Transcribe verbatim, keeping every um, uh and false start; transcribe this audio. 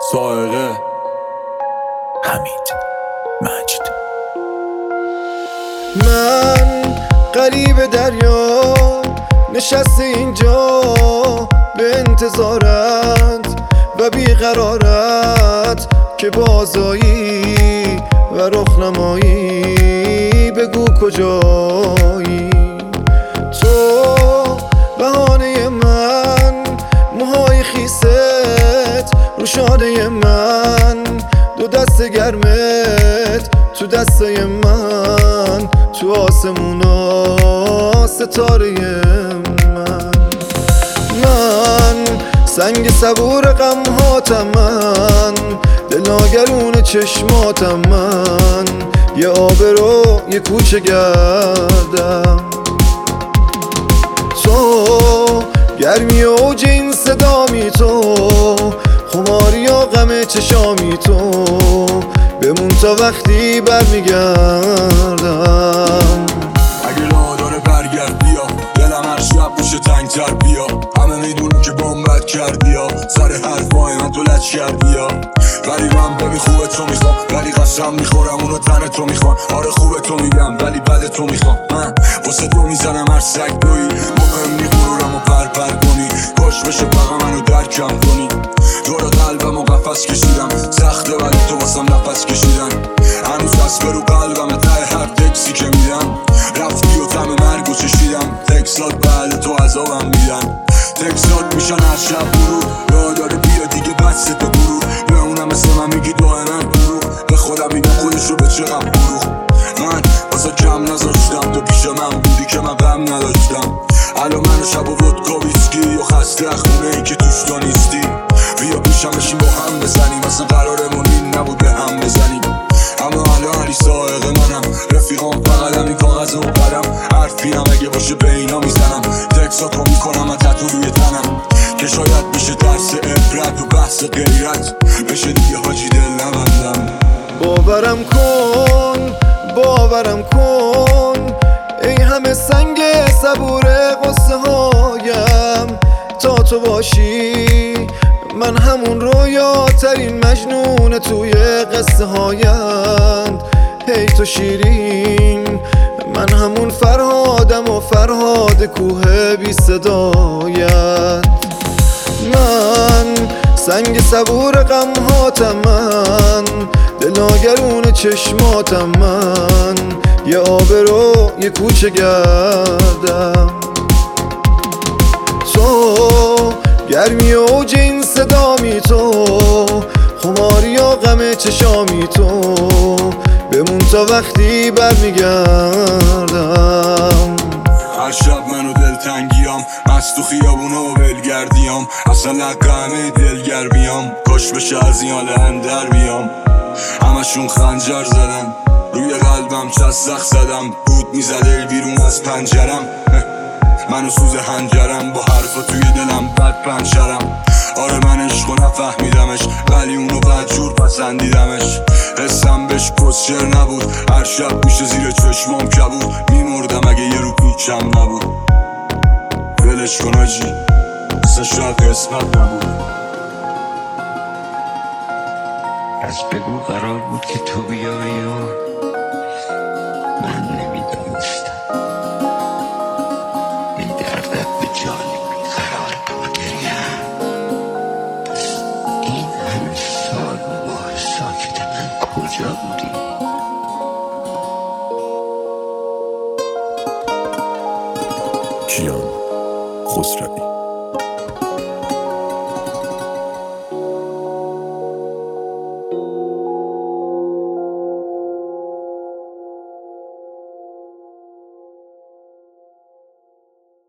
سائقه حمید مجد. من غریب دریا نشسته اینجا به انتظارت و بیقرارت که بازایی و رخنمایی. بگو کجایی تو؟ بهانه من موهای خیست رو شانه من، دو دست گرمت تو دستای من، تو آسمونا ستاره من. من سنگ صبور غمهاتم، من دلاگرون چشماتم، من یه آبرو یه کوچه گردم. تو گرمی اوج این صدامی، تو خماری یا غم چشامی، تو بمون تا وقتی برمیگردم. اگه راه داره برگرد بیا، دلم هر شب میشه تنگتر بیا. همه میدونم که بامبت کردی یا سر حرفای من تو لچ کردی یا غریبم ببین خوبه تو میخوام ولی قسم میخورم اونو تن تو میخوام. آره خوبه تو میگم ولی بد تو میخوام. من واسه تو میزنم هر سگ دوی، مهم نی غرورم و پر پر کنی. کاش بشه فقط منو درکم کنی. دور قلبم و قفس کشیدم، سخته ولی تو واسم نفس کشیدن. هنوز دست برو قلبم ته هر تکسی که میدم. رفتی و تم مرگو چشیدم، تکسات بعد تو عذابم میدن. تکسات میشن هر شب برو، راه داره بیا دیگه بس تو برو. به اونم مثل من میگی دائما برو، به خودم میگم خودشو به چقم برو. من واسه کم نذاشتم، تو پیش من بودی که من غم نداشتم. الان من و شب و ودکا ویسکی و خسته خونه ای که توش تو نیستی. بیا پیشم بشیم با هم بزنیم، اصلا قرارمون این نبود به هم بزنیم. اما الان علی سائق منم، رفیقام فقط همین کاغذ و قلم. حرفیم اگه باشه به اینا میزنم، تکساتو میکنم از تتو روی تنم. که شاید بشه درس عبرت و بحث غیرت، بشه دیگه حاجی دل نبندم. باورم کن باورم کن ای همه سنگ صبور قصه هایم. تا تو باشی من همون رویاترین مجنون توی قصه هایم. هی تو شیرین من همون فرهادم و فرهاد کوه بی صدایت. من سنگ صبور غمهاتم، من دلاگرون چشماتم، من یه آبرو یه کوچه گردم. تو گرمی اوج این صدامی، تو خماری یا غم چشامی، تو بمون تا وقتی برمیگردم. هر شب منو دلتنگیام، مست تو خیابونا و ولگردیام. اصلا لقه همه دلگر بیام، کاش بشه از این حال اندر بیام. همشون خنجر زدن روی قلبم، چسخ زدم بود میزد ال بیرون از پنجرم. منو سوز هنجرم با حرفا توی دلم بد پنجرم. آره من عشقو نفهمیدمش ولی اونو بدجور پسندیدمش. حسم بهش کسچر نبود، هر شب گوشه زیر چشمام کبود. میمردم اگه یه رو پیچم نبود. ولش کن آجی اصلا شاید قسمت نبود. پس بگو قرار بود که تو بیایی و من نمیدونستم. این دردت به جانی بیقرار بودریم. این همه سال و ماه ساکت من کجا بودی؟ کیان خسروی.